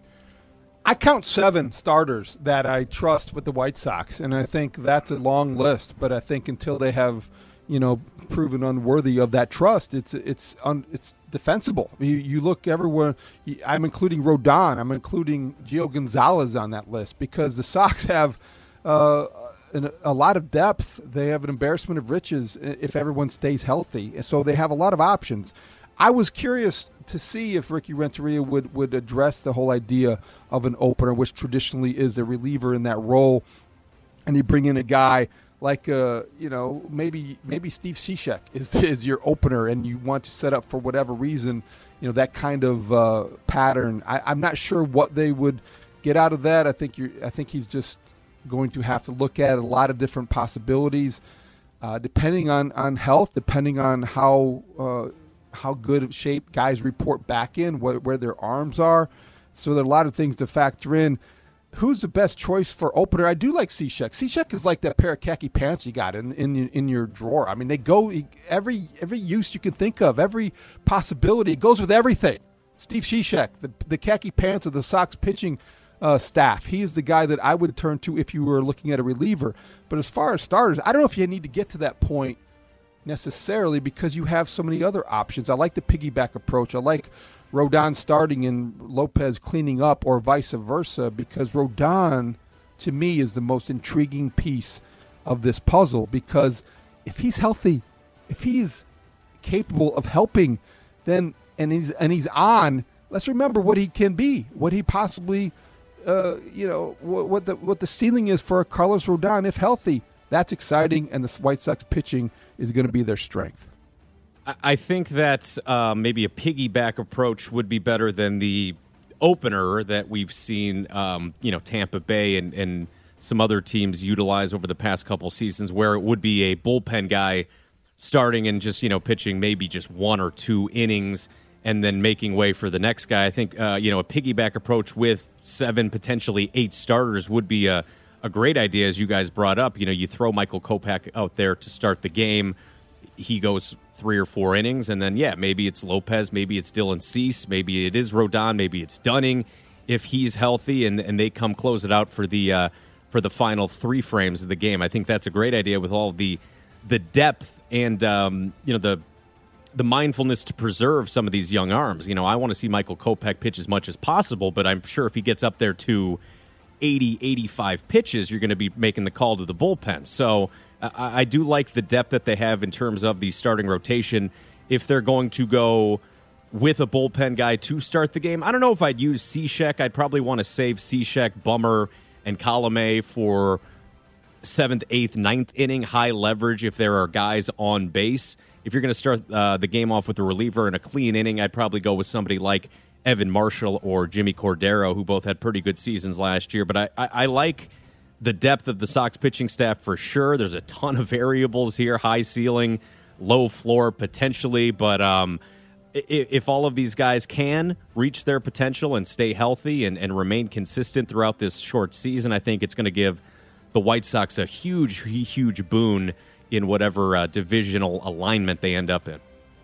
I count seven starters that I trust with the White Sox, and I think that's a long list. But I think until they have, you know, proven unworthy of that trust, it's it's un, it's defensible. You, you look everywhere. I'm including Rodon. I'm including Gio Gonzalez on that list because the Sox have uh, an, a lot of depth. They have an embarrassment of riches if everyone stays healthy, so they have a lot of options. I was curious to see if Ricky Renteria would, would address the whole idea of an opener, which traditionally is a reliever in that role, and you bring in a guy like, uh, you know, maybe maybe Steve Cishek is is your opener, and you want to set up for whatever reason, you know, that kind of uh, pattern. I, I'm not sure what they would get out of that. I think you're, I think he's just going to have to look at a lot of different possibilities, uh, depending on, on health, depending on how uh, how good of shape guys report back in, where, where their arms are. So there are a lot of things to factor in. Who's the best choice for opener? I do like Cishek. Cishek is like that pair of khaki pants you got in in, in your drawer. I mean, they go every every use you can think of, every possibility. It goes with everything. Steve Cishek, the, the khaki pants of the Sox pitching uh, staff. He is the guy that I would turn to if you were looking at a reliever. But as far as starters, I don't know if you need to get to that point necessarily because you have so many other options. I like the piggyback approach. I like Rodon starting and Lopez cleaning up, or vice versa, because Rodon, to me, is the most intriguing piece of this puzzle, because if he's healthy, if he's capable of helping, then and he's and he's on, let's remember what he can be, what he possibly, uh, you know, what, what the what the ceiling is for a Carlos Rodon if healthy. That's exciting, and the White Sox pitching is going to be their strength. I think that uh, maybe a piggyback approach would be better than the opener that we've seen, um, you know, Tampa Bay and, and some other teams utilize over the past couple seasons, where it would be a bullpen guy starting and just, you know, pitching maybe just one or two innings and then making way for the next guy. I think, uh, you know, a piggyback approach with seven, potentially eight starters would be a, a great idea, as you guys brought up. You know, you throw Michael Kopech out there to start the game. He goes three or four innings, and then, yeah, maybe it's Lopez, maybe it's Dylan Cease, maybe it is Rodon, maybe it's Dunning if he's healthy, and, and they come close it out for the uh, for the final three frames of the game. I think that's a great idea with all the the depth and um, you know the the mindfulness to preserve some of these young arms. You know, I want to see Michael Kopech pitch as much as possible, but I'm sure if he gets up there to eighty, eighty-five pitches, you're going to be making the call to the bullpen. So I do like the depth that they have in terms of the starting rotation. If they're going to go with a bullpen guy to start the game, I don't know if I'd use Cishek. I'd probably want to save Cishek, Bummer, and Colomé for seventh, eighth, ninth inning, high leverage if there are guys on base. If you're going to start uh, the game off with a reliever in a clean inning, I'd probably go with somebody like Evan Marshall or Jimmy Cordero, who both had pretty good seasons last year. But I, I, I like the depth of the Sox pitching staff for sure. There's a ton of variables here, high ceiling, low floor potentially, but um, if, if all of these guys can reach their potential and stay healthy and, and remain consistent throughout this short season, I think it's going to give the White Sox a huge, huge boon in whatever uh, divisional alignment they end up in.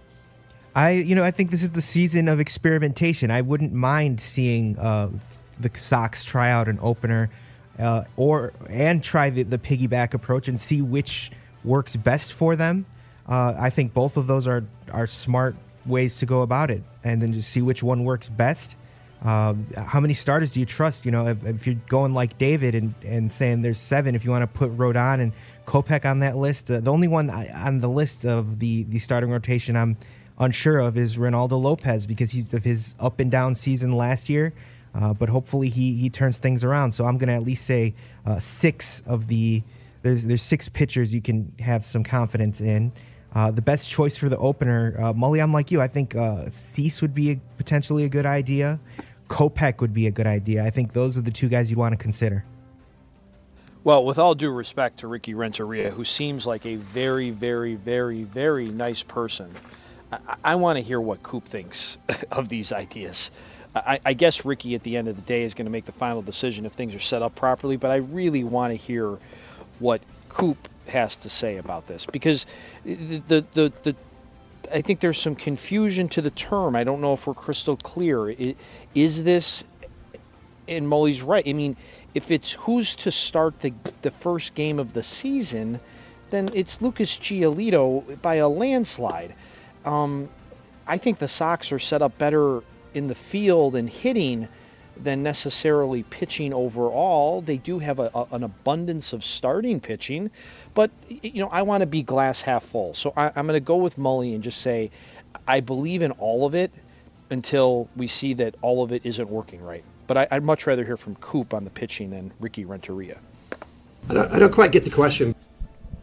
I, you know, I think this is the season of experimentation. I wouldn't mind seeing uh, the Sox try out an opener Uh, or and try the, the piggyback approach and see which works best for them. Uh, I think both of those are, are smart ways to go about it, and then just see which one works best. Um, how many starters do you trust? You know, if, if you're going like David and, and saying there's seven, if you want to put Rodon and Kopech on that list, uh, the only one I, on the list of the, the starting rotation I'm unsure of is Reynaldo Lopez, because he's of his up and down season last year. Uh, but hopefully he, he turns things around. So I'm going to at least say uh, six of the there's there's six pitchers you can have some confidence in. Uh, the best choice for the opener, uh, Mully, I'm like you. I think uh, Cease would be a, potentially a good idea. Kopech would be a good idea. I think those are the two guys you want to consider. Well, with all due respect to Ricky Renteria, who seems like a very, very, very, very nice person, I, I want to hear what Coop thinks of these ideas. I, I guess Ricky at the end of the day is going to make the final decision if things are set up properly, but I really want to hear what Coop has to say about this, because the, the the the I think there's some confusion to the term. I don't know if we're crystal clear. It, is this, and Mully's right, I mean, if it's who's to start the the first game of the season, then it's Lucas Giolito by a landslide. Um, I think the Sox are set up better in the field and hitting than necessarily pitching overall. They do have a, a, an abundance of starting pitching, but you know, I want to be glass half full. So I, I'm going to go with Mully and just say I believe in all of it until we see that all of it isn't working right. But I, I'd much rather hear from Coop on the pitching than Ricky Renteria. I don't, I don't quite get the question.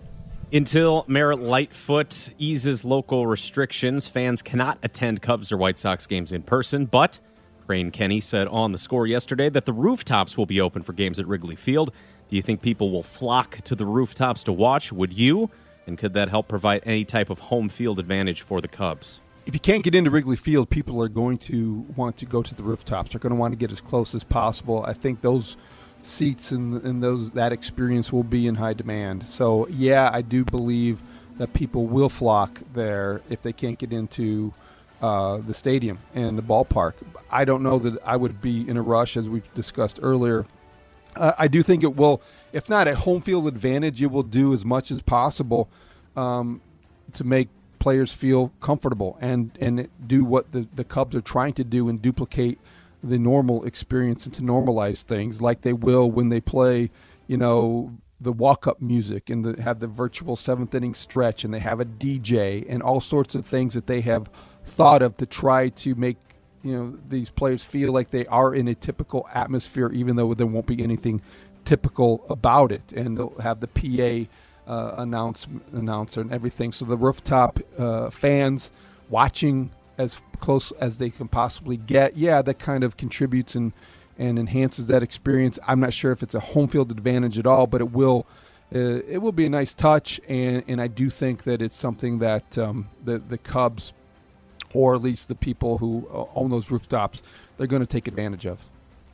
Until Merritt Lightfoot eases local restrictions, fans cannot attend Cubs or White Sox games in person, but Crane Kenny said on The Score yesterday that the rooftops will be open for games at Wrigley Field. Do you think people will flock to the rooftops to watch? Would you? And could that help provide any type of home field advantage for the Cubs? If you can't get into Wrigley Field, people are going to want to go to the rooftops. They're going to want to get as close as possible. I think those seats and, and those that experience will be in high demand. So, yeah, I do believe that people will flock there if they can't get into uh, the stadium and the ballpark. I don't know that I would be in a rush, as we discussed earlier. Uh, I do think it will, if not a home field advantage, it will do as much as possible um, to make players feel comfortable and, and do what the, the Cubs are trying to do and duplicate the normal experience and to normalize things like they will when they play, you know, the walk-up music and the, have the virtual seventh inning stretch, and they have a D J and all sorts of things that they have thought of to try to make, you know, these players feel like they are in a typical atmosphere, even though there won't be anything typical about it. And they'll have the P A uh, announce, announcer and everything. So the rooftop uh, fans watching as close as they can possibly get, yeah, that kind of contributes and, and enhances that experience. I'm not sure if it's a home field advantage at all, but it will uh, it will be a nice touch, and, and I do think that it's something that um, the, the Cubs, or at least the people who own those rooftops, they're going to take advantage of.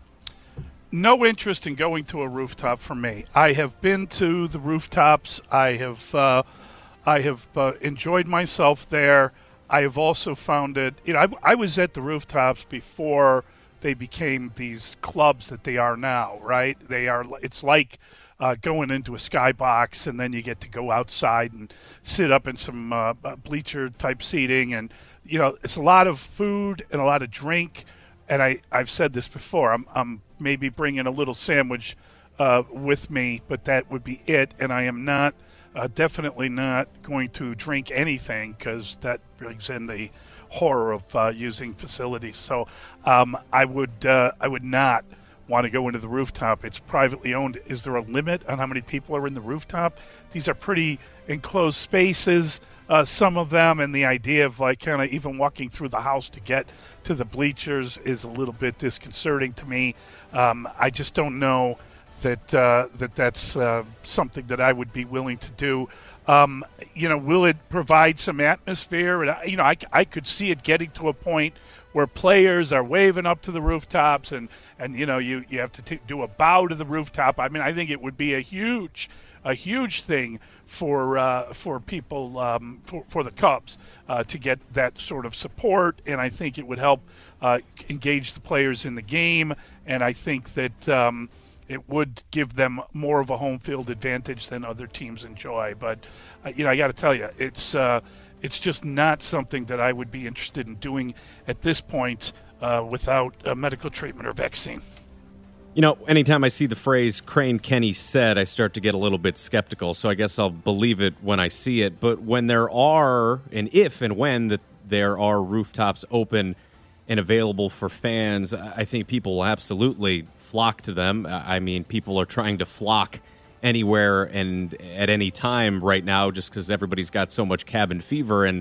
No interest in going to a rooftop for me. I have been to the rooftops. I have uh, I have uh, enjoyed myself there. I have also found it, you know, I, I was at the rooftops before they became these clubs that they are now, right? They are, it's like uh, going into a skybox, and then you get to go outside and sit up in some uh, bleacher type seating. And, you know, it's a lot of food and a lot of drink. And I, I've said this before, I'm, I'm maybe bringing a little sandwich uh, with me, but that would be it. And I am not, uh, definitely not going to drink anything, because that brings in the horror of uh, using facilities. So um, I would uh, I would not want to go into the rooftop. It's privately owned. Is there a limit on how many people are in the rooftop? These are pretty enclosed spaces, uh, some of them, and the idea of like kind of even walking through the house to get to the bleachers is a little bit disconcerting to me. Um, I just don't know that uh, that that's uh, something that I would be willing to do. Um, you know, will it provide some atmosphere? And, you know, I, I could see it getting to a point where players are waving up to the rooftops, and, and you know, you, you have to t- do a bow to the rooftop. I mean, I think it would be a huge, a huge thing for uh, for people, um, for, for the Cubs uh, to get that sort of support, and I think it would help uh, engage the players in the game, and I think that um, it would give them more of a home field advantage than other teams enjoy. But, uh, you know, I got to tell you, it's uh, it's just not something that I would be interested in doing at this point uh, without a medical treatment or vaccine. You know, anytime I see the phrase Crane Kenny said, I start to get a little bit skeptical, so I guess I'll believe it when I see it. But when there are, and if and when that there are rooftops open and available for fans, I think people will absolutely flock to them. I mean, people are trying to flock anywhere and at any time right now just because everybody's got so much cabin fever. And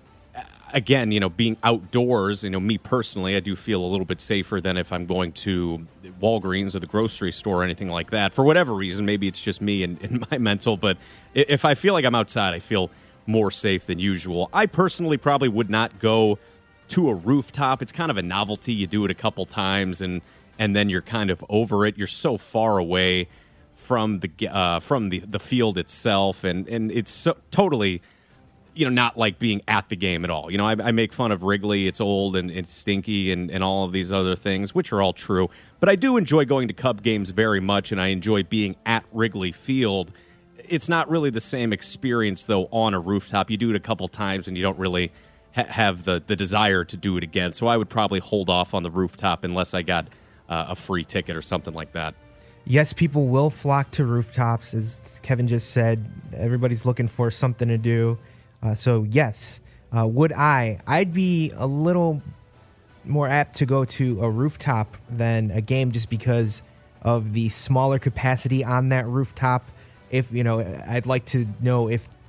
again, you know, being outdoors, you know, me personally, I do feel a little bit safer than if I'm going to Walgreens or the grocery store or anything like that. For whatever reason, maybe it's just me and, and my mental, but if I feel like I'm outside, I feel more safe than usual. I personally probably would not go to a rooftop. It's kind of a novelty. You do it a couple times and and then you're kind of over it. You're so far away from the uh, from the, the field itself, and, and it's so, totally, you know, not like being at the game at all. You know, I, I make fun of Wrigley. It's old and it's stinky and, and all of these other things, which are all true. But I do enjoy going to Cub games very much, and I enjoy being at Wrigley Field. It's not really the same experience, though, on a rooftop. You do it a couple times, and you don't really ha- have the, the desire to do it again. So I would probably hold off on the rooftop unless I got Uh, a free ticket or something like that. Yes, people will flock to rooftops, as Kevin just said. Everybody's looking for something to do. Uh, so, yes, uh, would I? I'd be a little more apt to go to a rooftop than a game just because of the smaller capacity on that rooftop. If, you know, I'd like to know if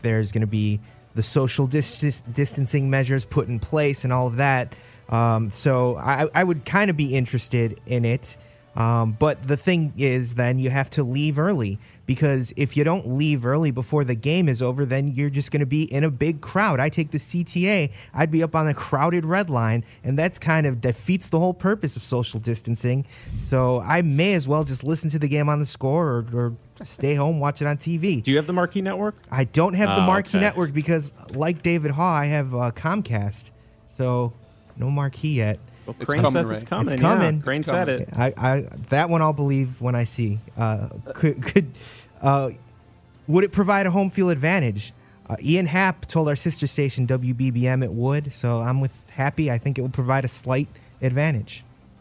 there's going to be the social dis- distancing measures put in place and all of that. Um, so I, I would kind of be interested in it. Um, but the thing is, then you have to leave early, because if you don't leave early before the game is over, then you're just going to be in a big crowd. I take the C T A, I'd be up on a crowded red line, and that kind of defeats the whole purpose of social distancing. So I may as well just listen to the game on the score, or, or stay home, watch it on T V. Do you have the Marquee Network? I don't have the Oh, Marquee okay. Network because, like David Haw, I have uh, Comcast. So no Marquee yet. Well, Crane says it's coming. It's yeah. coming. Crane said it. I, I that one I'll believe when I see. Uh, could could uh, would it provide a home field advantage? Uh, Ian Happ told our sister station W B B M it would. So I'm with Happy. I think it will provide a slight advantage.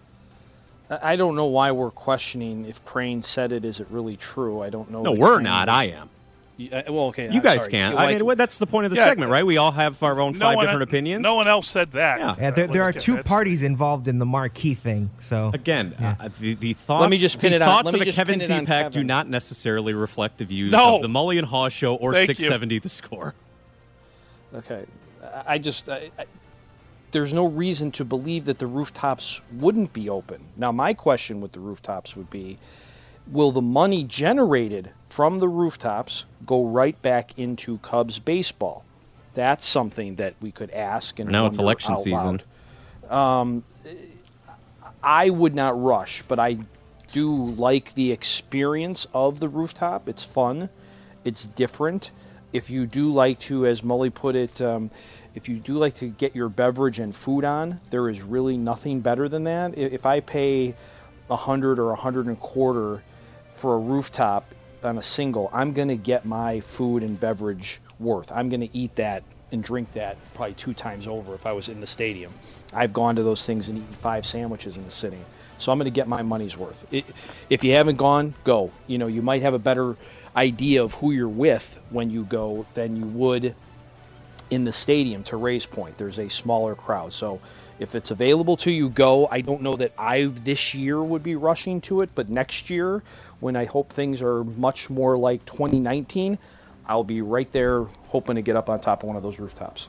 I I don't know why we're questioning if Crane said it. Is it really true? I don't know. No, that we're Crane not. was- I am. Yeah, well, okay. You I'm guys sorry. can't. You I like- mean, well, that's the point of the Yeah. segment, right? We all have our own No five one- different opinions. No one else said that. Yeah. Yeah, there, there let's are get two that. parties involved in the Marquee thing. So Again, Yeah. uh, the, the thoughts, Let me just pin the it on- thoughts let of me a just Kevin pin it on Z-Pack do Kevin. not necessarily reflect the views No. of the Mully and Haw Show or Thank six seventy The Score. Okay, I I just I, I, there's no reason to believe that the rooftops wouldn't be open. Now, my question with the rooftops would be, will the money generated from the rooftops go right back into Cubs baseball? That's something that we could ask. And Now it's wonder election out season. loud. Um, I would not rush, but I do like the experience of the rooftop. It's fun. It's different. If you do like to, as Mully put it, um, if you do like to get your beverage and food on, there is really nothing better than that. I- If I pay a hundred or a hundred and a quarter for a rooftop on a single, I'm going to get my food and beverage worth. I'm going to eat that and drink that probably two times over if I was in the stadium. I've gone to those things and eaten five sandwiches in the sitting. So I'm going to get my money's worth. It, if you haven't gone, go. You know, you might have a better idea of who you're with when you go than you would in the stadium. To Ray's point, there's a smaller crowd. So if it's available to you, go. I don't know that I this year would be rushing to it, but next year, when I hope things are much more like twenty nineteen, I'll be right there hoping to get up on top of one of those rooftops.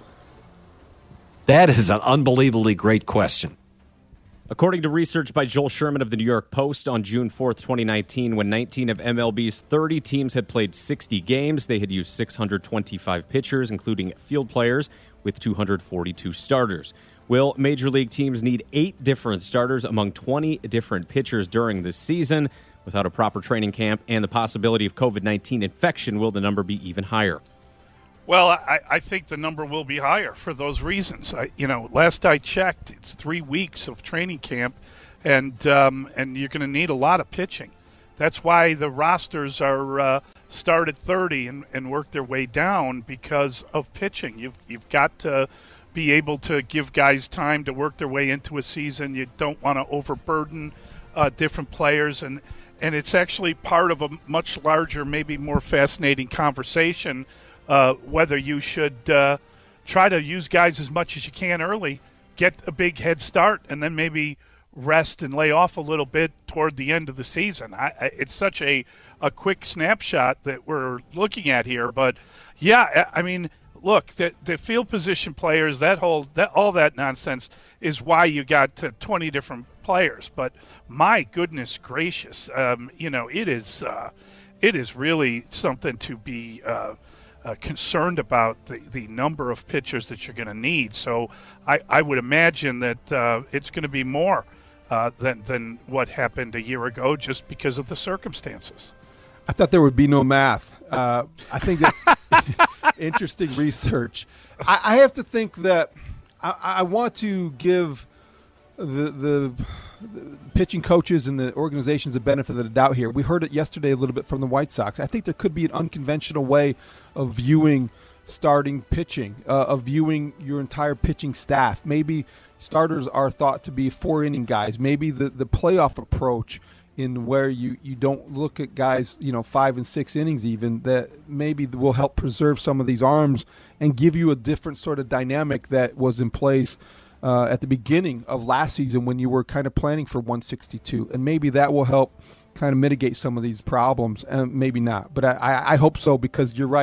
That is an unbelievably great question. According to research by Joel Sherman of the New York Post, on June fourth, twenty nineteen, when nineteen of M L B's thirty teams had played sixty games, they had used six hundred twenty-five pitchers, including field players, with two hundred forty-two starters. Will Major League teams need eight different starters among twenty different pitchers during this season? Without a proper training camp and the possibility of covid nineteen infection, will the number be even higher? Well, I, I think the number will be higher for those reasons. I, you know, last I checked, it's three weeks of training camp, and um, and you're going to need a lot of pitching. That's why the rosters are uh, start at thirty and, and work their way down because of pitching. You've you've got to be able to give guys time to work their way into a season. You don't want to overburden uh, different players, and and it's actually part of a much larger, maybe more fascinating conversation. Uh, whether you should uh, try to use guys as much as you can early, get a big head start, and then maybe rest and lay off a little bit toward the end of the season. I, I, it's such a, a quick snapshot that we're looking at here. But, yeah, I mean, look, the, the field position players, that whole that all that nonsense is why you got to twenty different players. But, my goodness gracious, um, you know, it is, uh, it is really something to be uh, – Uh, concerned about the, the number of pitchers that you're going to need. So I, I would imagine that uh, it's going to be more uh, than, than what happened a year ago just because of the circumstances. I thought there would be no math. Uh, I think that's interesting research. I, I have to think that I, I want to give the, the the pitching coaches and the organizations the benefit of the doubt here. We heard it yesterday a little bit from the White Sox. I think there could be an unconventional way of viewing starting pitching, uh, of viewing your entire pitching staff. Maybe starters are thought to be four-inning guys. Maybe the, the playoff approach in where you, you don't look at guys, you know, five and six innings even, that maybe will help preserve some of these arms and give you a different sort of dynamic that was in place Uh, at the beginning of last season when you were kind of planning for one sixty-two, and maybe that will help kind of mitigate some of these problems, and maybe not. But I, I hope so, because you're right.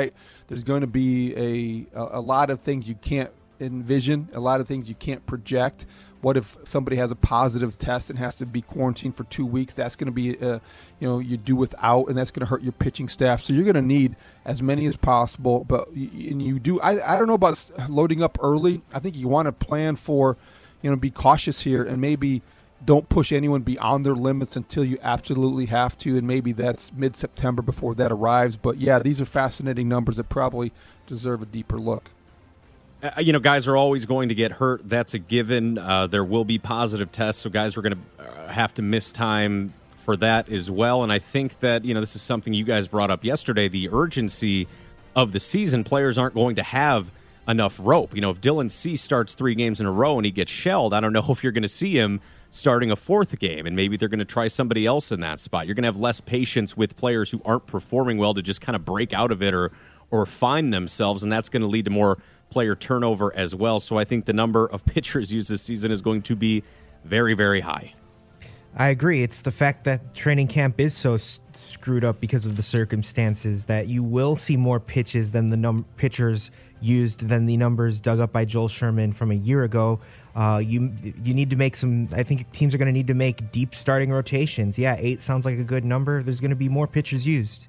There's going to be a, a, a lot of things you can't envision, a lot of things you can't project. What if somebody has a positive test and has to be quarantined for two weeks? That's going to be, uh, you know, you do without, and that's going to hurt your pitching staff. So you're going to need as many as possible. But and you do. I, I don't know about loading up early. I think you want to plan for, you know, be cautious here and maybe don't push anyone beyond their limits until you absolutely have to, and maybe that's mid-September before that arrives. But yeah, these are fascinating numbers that probably deserve a deeper look. Uh, you know, guys are always going to get hurt. That's a given. Uh, there will be positive tests, so guys are going to uh, have to miss time for that as well. And I think that, you know, this is something you guys brought up yesterday, the urgency of the season. Players aren't going to have enough rope. You know, if Dylan Cease starts three games in a row and he gets shelled, I don't know if you're going to see him starting a fourth game, and maybe they're going to try somebody else in that spot. You're going to have less patience with players who aren't performing well to just kind of break out of it or or find themselves, and that's going to lead to more player turnover as well. So I think the number of pitchers used this season is going to be very, very high. I agree. It's the fact that training camp is so s- screwed up because of the circumstances that you will see more pitches than the num- pitchers used than the numbers dug up by Joel Sherman from a year ago. Uh, you you need to make some. I think teams are going to need to make deep starting rotations. Yeah, eight sounds like a good number. There's going to be more pitchers used.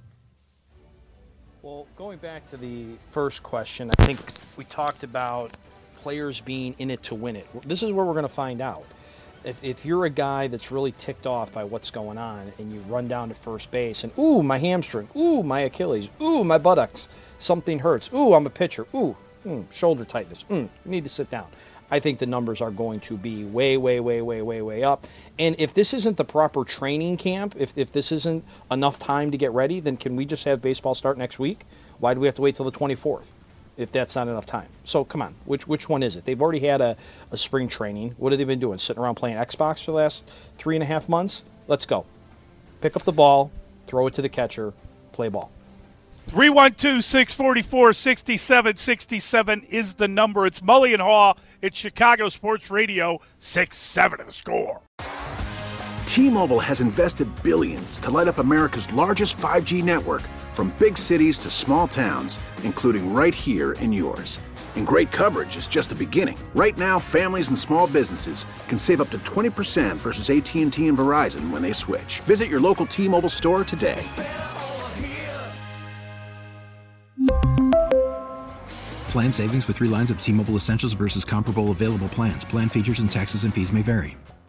Well, going back to the first question, I think we talked about players being in it to win it. This is where we're going to find out. If, if you're a guy that's really ticked off by what's going on and you run down to first base and, ooh, my hamstring, ooh, my Achilles, ooh, my buttocks, something hurts, ooh, I'm a pitcher, ooh, mm, shoulder tightness, mm, you need to sit down. I think the numbers are going to be way, way, way, way, way, way up. And if this isn't the proper training camp, if, if this isn't enough time to get ready, then can we just have baseball start next week? Why do we have to wait till the twenty-fourth if that's not enough time? So come on, which which one is it? They've already had a, a spring training. What have they been doing? Sitting around playing Xbox for the last three and a half months? Let's go. Pick up the ball, throw it to the catcher, play ball. three one two, six four four, six seven six seven is the number. It's Mully and Haw. It's Chicago Sports Radio, six seven of the score. T-Mobile has invested billions to light up America's largest five G network, from big cities to small towns, including right here in yours. And great coverage is just the beginning. Right now, families and small businesses can save up to twenty percent versus A T and T and Verizon when they switch. Visit your local T-Mobile store today. Plan savings with three lines of T-Mobile Essentials versus comparable available plans. Plan features and taxes and fees may vary.